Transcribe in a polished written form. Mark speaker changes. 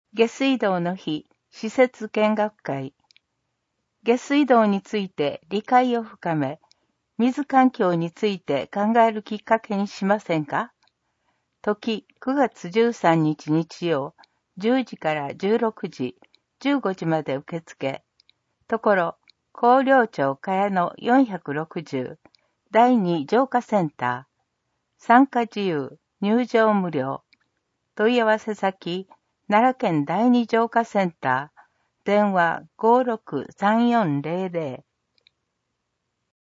Speaker 1: 下水道の日、施設見学会。下水道について理解を深め、水環境について考えるきっかけにしませんか？時9月13日日曜、10時から16時、15時まで受付。ところ、広陵町茅野460、第2浄化センター。参加自由、入場無料。問い合わせ先、奈良県第二浄化センター、電話563400